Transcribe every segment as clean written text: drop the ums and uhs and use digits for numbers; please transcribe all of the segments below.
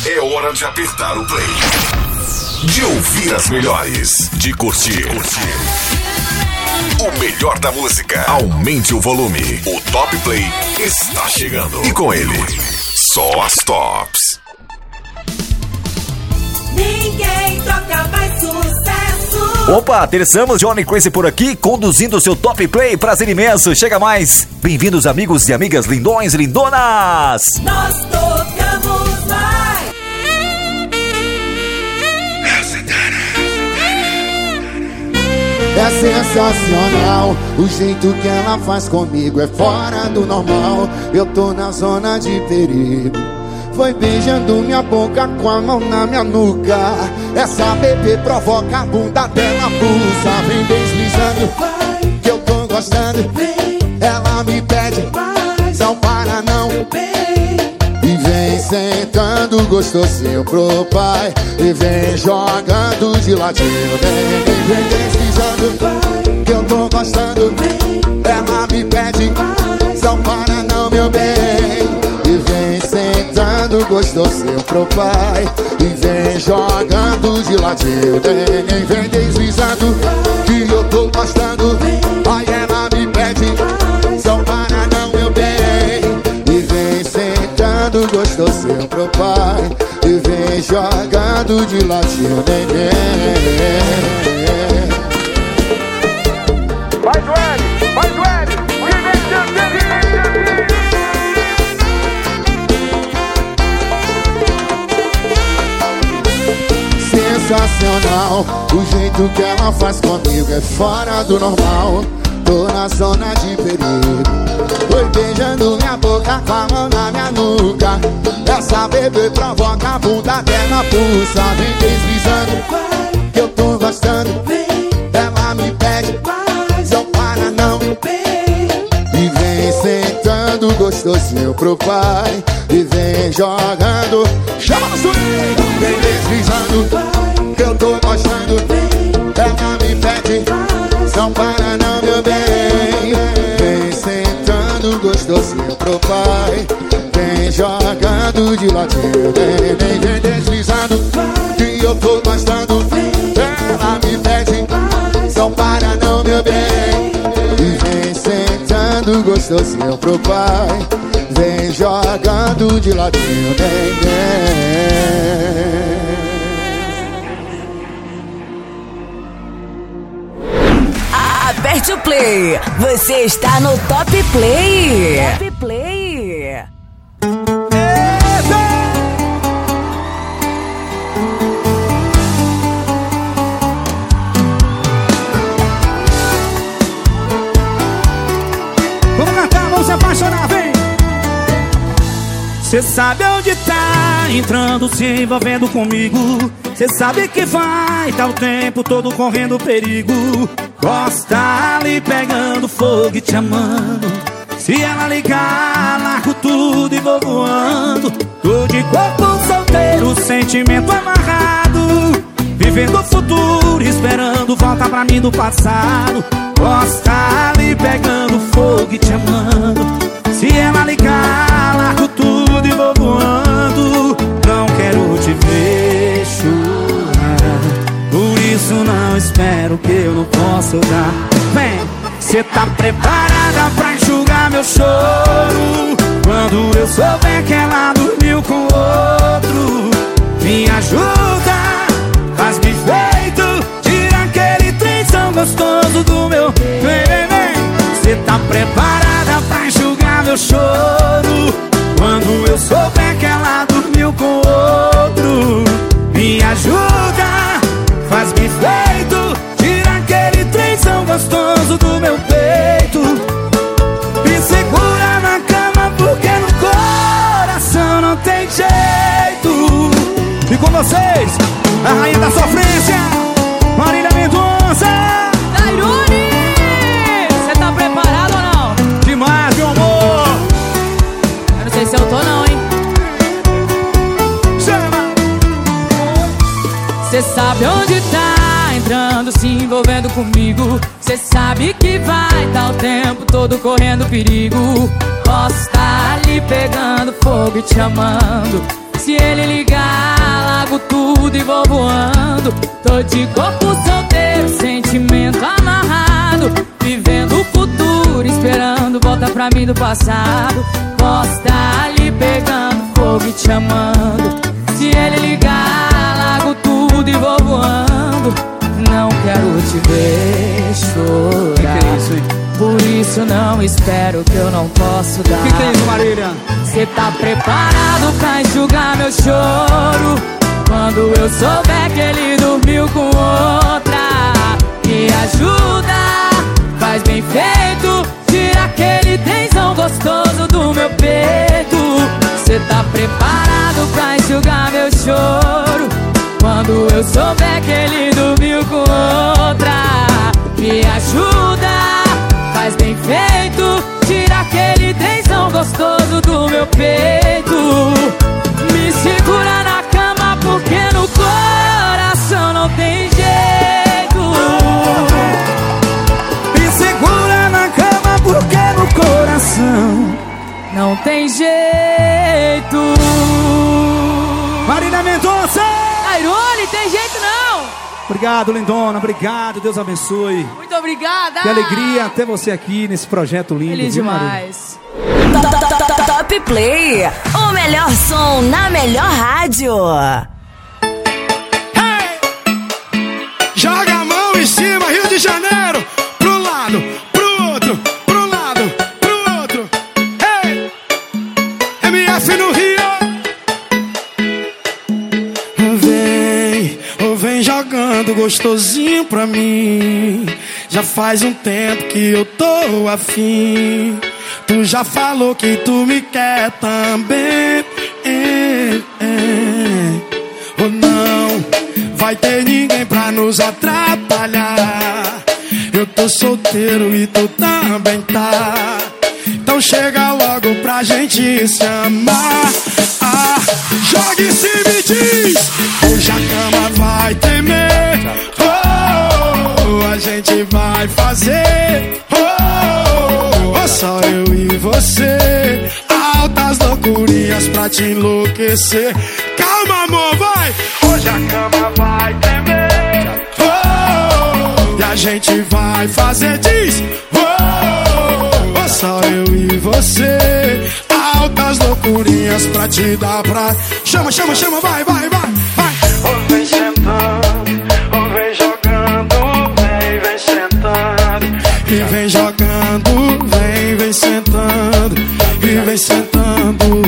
É hora de apertar o play. De ouvir as melhores. De curtir. O melhor da música. Aumente o volume. O Top Play está chegando. E com ele, só as tops. Ninguém toca mais sucesso. Opa, terçamos, Johnny Crazy por aqui, conduzindo o seu Top Play. Prazer imenso, chega mais. Bem-vindos, amigos e amigas lindões e lindonas. Nós tocamos mais. É sensacional, o jeito que ela faz comigo é fora do normal. Eu tô na zona de perigo. Foi beijando minha boca com a mão na minha nuca. Essa bebê provoca a bunda dela, pulsa. Vem deslizando, que eu tô gostando. Ela me pede, não para não. E vem sentando gostosinho pro pai. E vem jogando de ladinho. Vem deslizando, que eu tô gostando. Ela me pede, não para não, meu bem. E vem sentando gostosinho pro pai. E vem jogando de ladinho. Vem deslizando, que eu tô gostando. Aí ela me pede, não para não, meu bem. E vem sentando gostosinho pro pai. E vem jogando de ladinho. Vai, Joelho! Vai, Joelho! Sensacional, o jeito que ela faz comigo é fora do normal. Tô na zona de perigo. Foi beijando minha boca com a mão na minha nuca. Essa bebê provoca a bunda dela, pulsa. Vem deslizando, que eu tô gostando. Ela me pede, não para não. E vem sentando gostosinho pro pai. E vem jogando, chama no swing. Vem deslizando, que eu tô gostando. Ela me pede, não para não, meu bem. Vem sentando gostosinho pro pai. Vem jogando de ladinho. Vem deslizando, que eu tô gostando. Ela me pede, não para não, meu bem. E vem sentando gostosinho pro pai. Vem jogando de ladinho. Aperte o play. Você está no Top Play. Top Play. Vamos cantar, vamos se apaixonar, vem! Cê sabe onde tá entrando, se envolvendo comigo. Cê sabe que vai, tá o tempo todo correndo perigo. Gosta ali pegando fogo e te amando. Se ela ligar, largo tudo e vou voando. Tô de corpo solteiro, sentimento amarrado. Vivendo o futuro, esperando volta pra mim do passado. Gosta ali pegando fogo e te amando. Se ela ligar, largo tudo e vou voando. Não quero te ver chorar, por isso não espero que eu não possa dar. Vem, cê tá preparada pra enxugar meu choro quando eu souber que ela dormiu com outro? Me ajuda, faz-me feito, tira aquele trenzão gostoso do meu. Vem, vem, vem. Cê tá preparada pra enxugar meu choro quando eu souber que ela dormiu com outro? Me ajuda, faz-me feito, tira aquele trenzão gostoso do meu peito. Me segura na cama porque no coração não tem jeito. E com vocês, a rainha da sofrência, Marília Mendonça. Tairone, você tá preparado ou não? Demais, meu amor. Eu não sei se eu tô não, hein? Chama. Cê sabe onde tá entrando, se envolvendo comigo. Cê sabe que vai, tá o tempo todo correndo perigo. Posso tá ali pegando fogo e te amando. Se ele ligar, tudo e vou voando. Tô de corpo solteiro, sentimento amarrado, vivendo o futuro, esperando volta pra mim do passado. Posso estar ali pegando fogo e te amando. Se ele ligar, largo tudo e vou voando. Não quero te ver chorar. Que é isso, hein? Por isso não espero que eu não posso dar. Que é isso, Marília? Cê tá preparado pra enxugar meu choro quando eu souber que ele dormiu com outra? Me ajuda, faz bem feito, tira aquele tensão gostoso do meu peito. Cê tá preparado pra enxugar meu choro quando eu souber que ele dormiu com outra? Me ajuda, faz bem feito, tira aquele tensão gostoso do meu peito. Me segura na cama porque no coração não tem jeito. Me segura na cama porque no coração não tem jeito. Marília Mendonça! Airone, tem jeito não. Obrigado, lindona, obrigado, Deus abençoe. Muito obrigada. Que alegria ter você aqui nesse projeto lindo. Feliz viu, demais. Top Play, o melhor som na melhor rádio. Joga a mão em cima, Rio de Janeiro. Pro lado, pro outro, pro lado, pro outro. Hey! MF no Rio. Vem jogando gostosinho pra mim. Já faz um tempo que eu tô afim. Tu já falou que tu me quer também. Ou não vai ter ninguém pra nos atrapalhar. Eu tô solteiro e tu também tá. Então chega logo pra gente se amar. Joga em cima e diz: hoje a cama vai tremer. A gente vai fazer só eu e você. Altas loucurinhas pra te enlouquecer. Calma, amor, vai. Hoje a cama vai tremer. E a gente vai fazer, diz: só eu e você. Altas loucurinhas pra te dar pra... Chama, chama, chama, vai, vai, vai, vai. Vem sentando, vem jogando, vem sentando. E vem jogando, vem sentando. E vem sentando.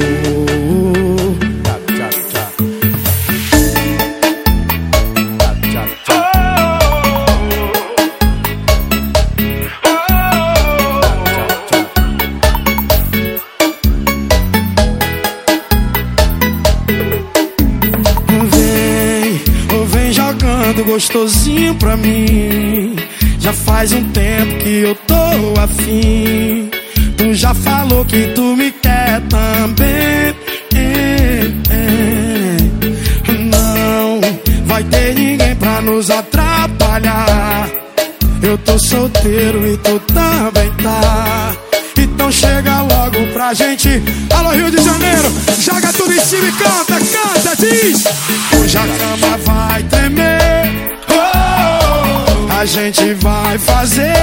Gostosinho pra mim. Já faz um tempo que eu tô afim. Tu já falou que tu me quer também. Não vai ter ninguém pra nos atrapalhar. Eu tô solteiro e tu também tá. Então chega logo pra gente. Alô, Rio de Janeiro, joga tudo em cima e canta, canta, diz: hoje a cama vai tremer. A gente vai fazer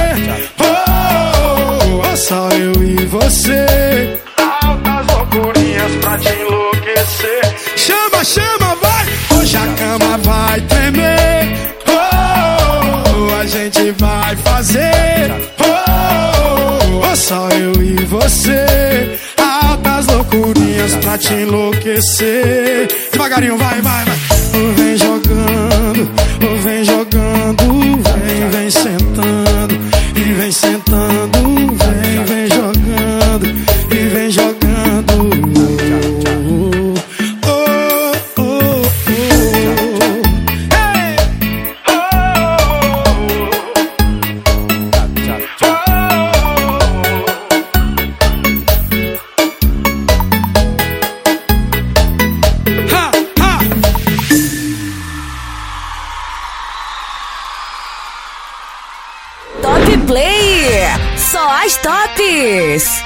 só eu e você. Altas loucurinhas pra te enlouquecer. Chama, chama, vai. Hoje a cama vai tremer. A gente vai fazer só eu e você. Altas loucurinhas pra te enlouquecer. Devagarinho, vai, vai, vai. Vem jogando, vem jogando. Vem sentando, e vem sentando. Vem jogando, e vem jogando. Play, só as tops.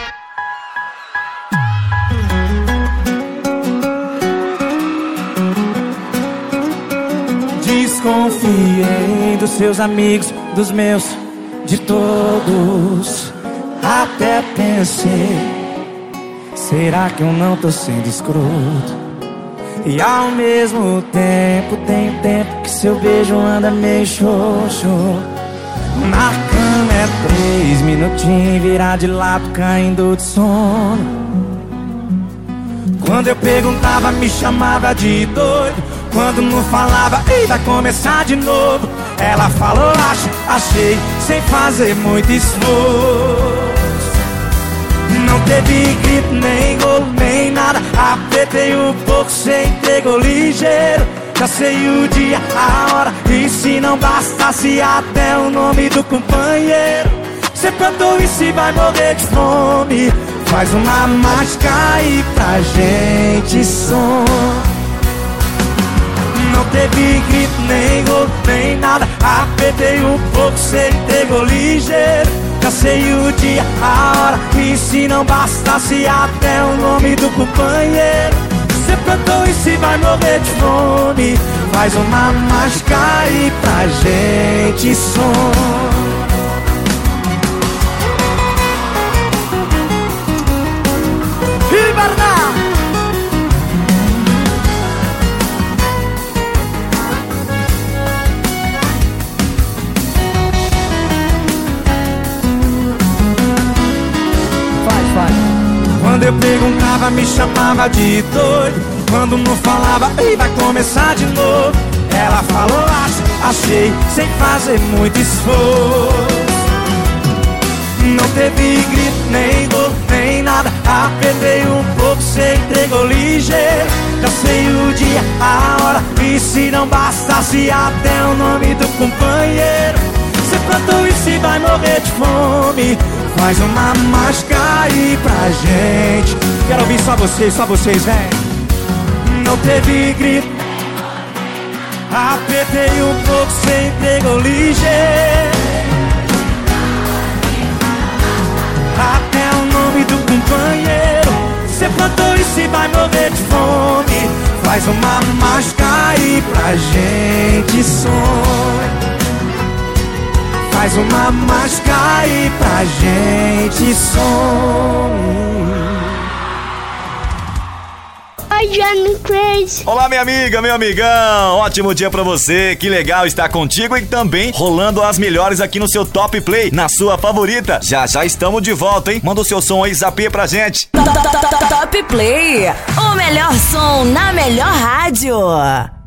Desconfiei dos seus amigos, dos meus, de todos. Até pensei, será que eu não tô sendo escroto? E ao mesmo tempo, tem tempo que seu beijo anda meio xoxo. Na cama é 3 minutinhos, virar de lado, caindo de sono. Quando eu perguntava, me chamava de doido. Quando não falava, ei, vai começar de novo. Ela falou, achei, sem fazer muito esforço. Não teve grito, nem golo, nem nada. Apertei um pouco, cê entregou ligeiro. Já sei o dia, a hora, e se não bastasse até o nome do companheiro. Cê plantou e se vai morrer de fome. Faz uma mágica aí pra gente som. Não teve grito, nem gol, nem nada. Apertei um pouco, cê entregou ligeiro. Já sei o dia, a hora, e se não bastasse até o nome do companheiro. Cê plantou e se vai morrer de fome. Faz uma mágica aí pra gente som. Quando eu perguntava, me chamava de doido. Quando não falava, ei, vai começar de novo. Ela falou, achei, sem fazer muito esforço. Não teve grito, nem dor, nem nada. Apertei um pouco, cê entregou ligeiro. Já sei o dia, a hora, e se não bastasse até o nome do companheiro. Cê plantou e se vai morrer de fome. Faz uma mágica aí pra gente. Quero ouvir só vocês, vem. Não teve grito. Apertei um pouco, cê entregou ligeiro. Até o nome do companheiro. Cê plantou e se vai morrer de fome. Faz uma mágica aí pra gente sonhar. Faz uma mágica aí pra gente sonhar. Oi, Johnny Crazy. Olá, minha amiga, meu amigão. Ótimo dia pra você. Que legal estar contigo e também rolando as melhores aqui no seu Top Play, na sua favorita. Já estamos de volta, hein? Manda o seu som aí, Zapê, pra gente. Top Play, o melhor som na melhor rádio.